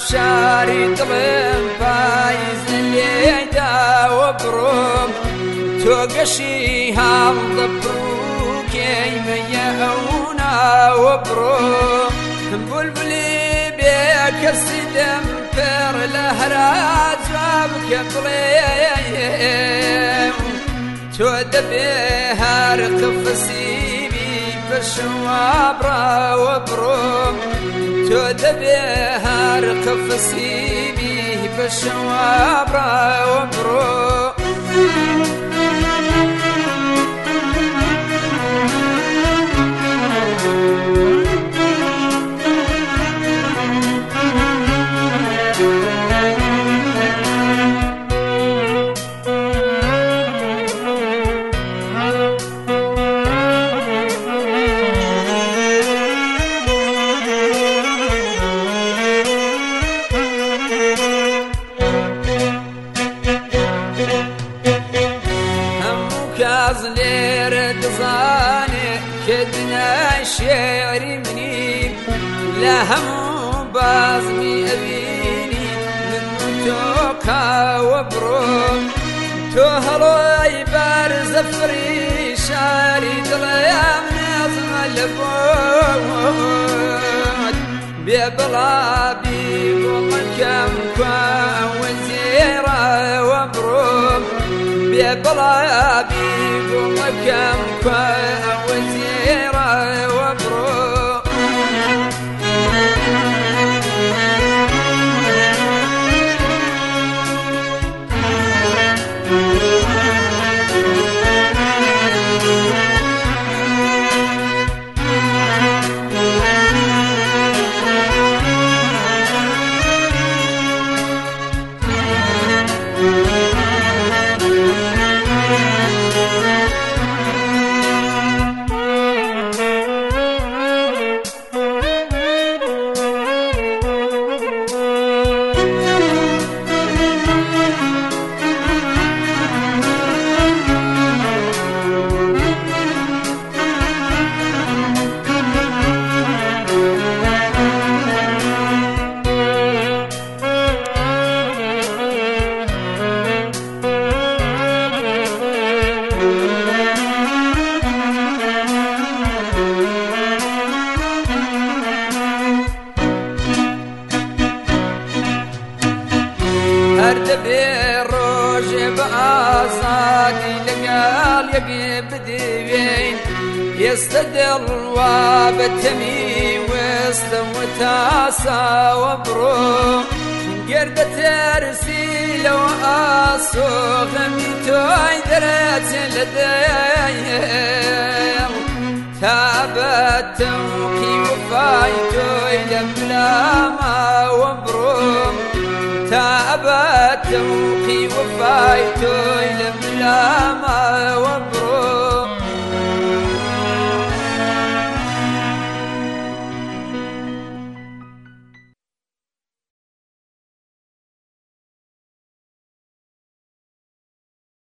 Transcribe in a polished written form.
شاري ظلم فايز الليدا وبروم توقشي هالضبروك يميعونا وبروم بلبلي بيك السدم فر لهراج وبكبليم تود بها رقف سيبي بالشوابرة وبروم تود بها رقف سيبي بالشوابرة وبروم لير دزاني كدنا الشعر مني لهم بازمي أبيني من توكا وبروم تهري بارز فري شاري دليا من أزم البود بيبلا بيقول كم كوا وزيرا وبروم بيبلا بيقول كم كوا وزيرا وبروم بروج بأصادي لقال يقيب ديبين يستدل وبتمي وسط وتاسا وبرو قردة ترسيل وأصوغ ميتوي درات لديم تابت توقي وفايتوي لملاما وبروم تابت توقي وفايتوي